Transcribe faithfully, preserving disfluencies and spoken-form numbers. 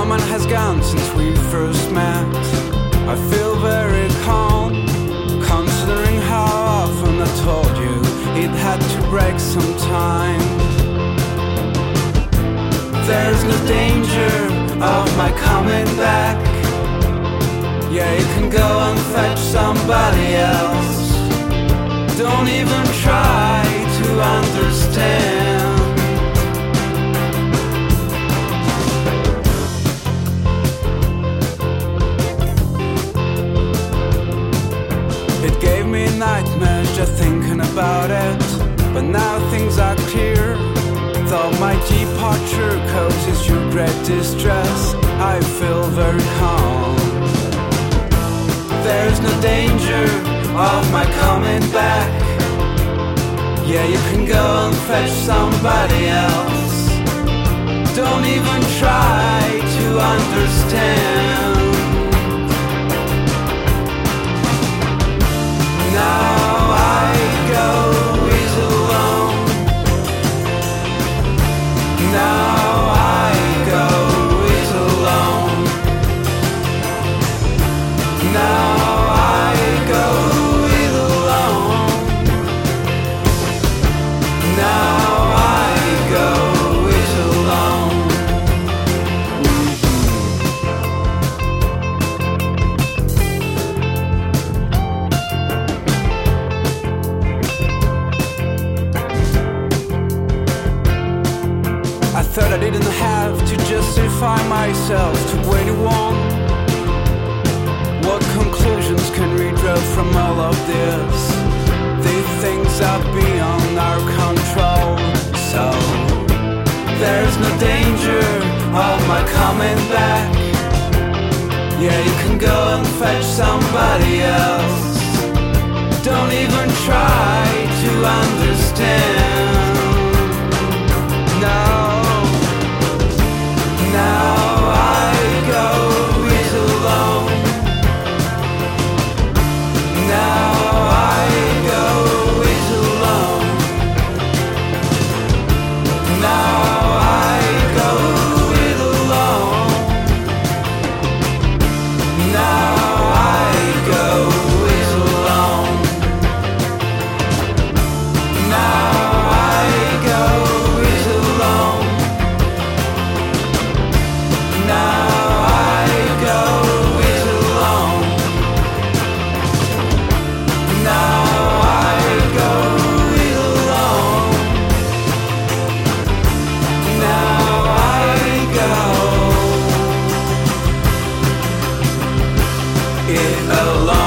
moment has gone since we first met. I feel very calm, considering how often I told you it had to break some time. There's no danger of my coming back. Yeah, you can go and fetch somebody else. Don't even try to understand. It gave me nightmares just thinking about it, but now things are clear. Though my departure causes you great distress, I feel very calm. There's no danger of my coming back. Yeah, you can go and fetch somebody else. Don't even try to understand. Now I go is alone. Now I go is alone. Now I go is alone. Now I go is alone. I thought I didn't have to justify myself to anyone. What conclusions can we draw from all of this? These things are beyond our control. So there's no danger of my coming back. Yeah, you can go and fetch somebody else. Don't even try to understand. No. Now I go is alone. Now I go is alone. Now I go is alone. Now I go is alone. Now I go is alone. Now I go is alone. Now I go is alone. Now I go it alone.